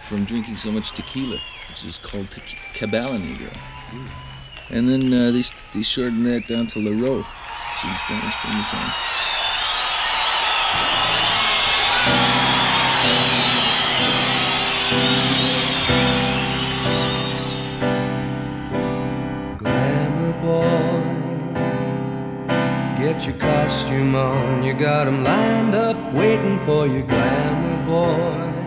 from drinking so much tequila, which is called Cabala Negro. And then they shortened that down to Laro. So instead, let's bring this on. Get your costume on, you got 'em lined up waiting for you, glamour boy.